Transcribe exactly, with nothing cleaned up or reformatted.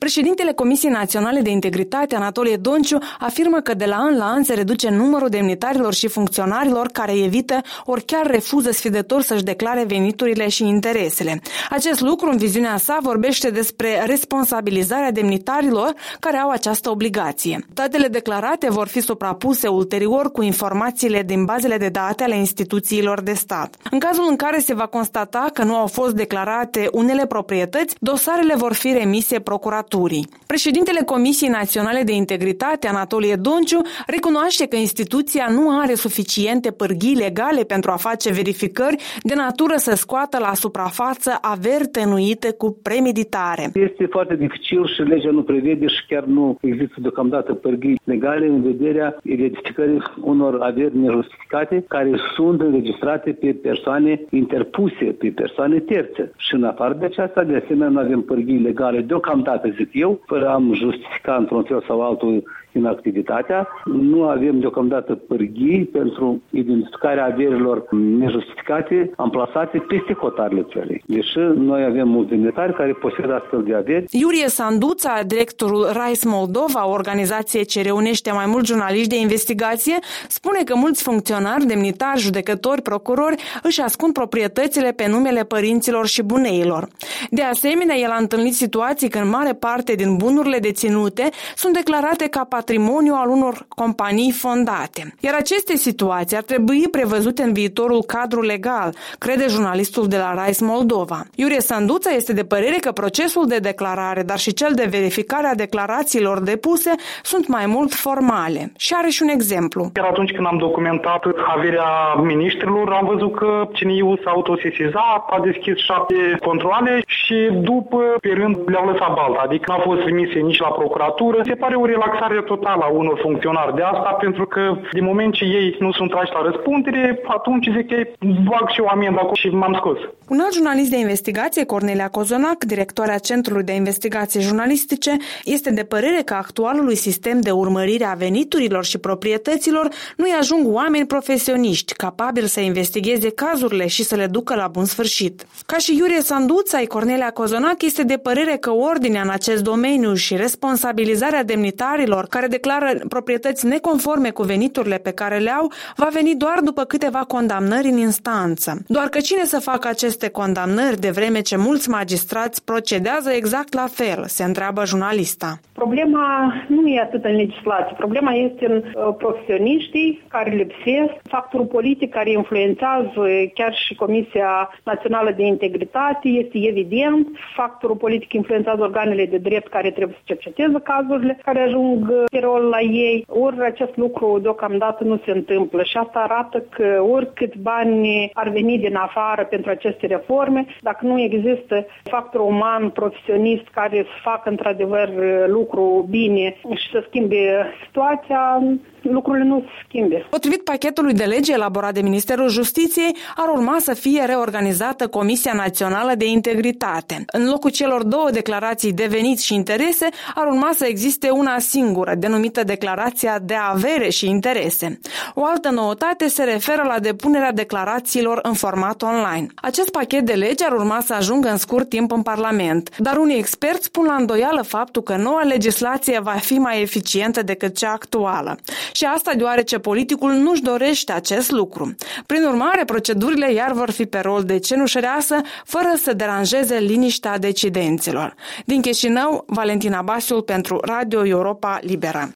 Președintele Comisiei Naționale de Integritate, Anatolie Donciu, afirmă că de la an la an se reduce numărul demnitarilor și funcționarilor care evită ori chiar refuză sfidător să-și declare veniturile și interesele. Acest lucru, în viziunea sa, vorbește despre responsabilizarea demnitarilor care au această obligație. Datele declarate vor fi suprapuse ulterior cu informațiile din bazele de date ale instituțiilor de stat. În cazul în care se va constata că nu au fost declarate unele proprietăți, dosarele vor fi remise procuraturii. Președintele Comisiei Naționale de Integritate, Anatolie Donciu, recunoaște că instituția nu are suficiente pârghii legale pentru a face verificări de natură să scoată la suprafață averi tăinuite cu premeditare. Este foarte dificil și legea nu prevede și chiar nu există deocamdată pârghii legale în vederea identificării unor averi nejustificate care sunt înregistrate pe persoane interpuse, pe persoane terțe. Și în afară de aceasta, de asemenea, nu avem pârghii legale deocamdată, zic eu, fără a justifica într-un fel sau altul inactivitatea. Nu avem deocamdată pârghii pentru identificarea averilor nejustificate amplasate peste hotarele țării. Deși noi avem mulți demnitari care posedă astfel de averi. Iurie Sanduța, directorul Rise Moldova, o organizație ce reunește mai mulți jurnaliști de investigație, spune că mulți funcționari, demnitari, judecători, procurori își ascund proprietățile pe numele părinților și buneilor. De asemenea, el a întâlnit situații când mare parte din bunurile deținute sunt declarate ca patrimoniu al unor companii fondate. Iar aceste situații ar trebui prevăzute în viitorul cadru legal, crede jurnalistul de la Rise Moldova. Iurie Sanduța este de părere că procesul de declarare, dar și cel de verificare a declarațiilor depuse sunt mai mult formale. Și are și un exemplu. Iar atunci când am documentat averea miniștrilor, am văzut că C N I-ul s-a autosesizat, a deschis șapte controale și după, pe rând, le-au lăsat balta. Adică n-au fost trimise nici la procuratură. Se pare o relaxare totală a unor funcționari de asta, pentru că din moment ce ei nu sunt trași la răspundere, atunci zic că bag și o amendă acolo și m-am scos. Un alt jurnalist de investigație, Cornelia Cozonac, directoarea Centrului de Investigație Jurnalistice, este de părere că actualului sistem de urmărire a veniturilor și proprietăților nu-i ajung oameni profesioniști capabili să investigheze cazurile și să le ducă la bun sfârșit. Ca și Iurie Sanduța, Cornelia Cozonac este de părere că ordinea în acest domeniu și responsabilizarea demnitarilor care declară proprietăți neconforme cu veniturile pe care le au va veni doar după câteva condamnări în instanță. Doar că cine să facă aceste condamnări de vreme ce mulți magistrați procedează exact la fel, se întreabă jurnalista. Problema nu e atât în legislație, problema este în uh, profesioniștii care lipsesc, factorul politic care influențează chiar și Comisia Națională de Integritate, este evident, factorul politic influențează organele de drept care trebuie să cerceteze cazurile care ajung pe rol la ei, ori acest lucru deocamdată nu se întâmplă și asta arată că oricât bani ar veni din afară pentru aceste reforme, dacă nu există factor uman, profesionist care să facă într-adevăr lucru bine și să schimbe situația, lucrurile nu se schimbe. Potrivit pachetului de lege elaborat de Ministerul Justiției, ar urma să fie reorganizată Comisia Națională de Integritate. În locul celor două declarații de venit și interese, ar urma să existe una singură, denumită Declarația de Avere și Interese. O altă noutate se referă la depunerea declarațiilor în format online. Acest pachet de lege ar urma să ajungă în scurt timp în Parlament, dar unii experți pun la îndoială faptul că noua legislație va fi mai eficientă decât cea actuală. Și asta deoarece politicul nu-și dorește acest lucru. Prin urmare, procedurile iar vor fi pe rol de cenușăreasă, fără să deranjeze liniștea decidenților. Din Chișinău, Valentina Basiul pentru Radio Europa Liberă.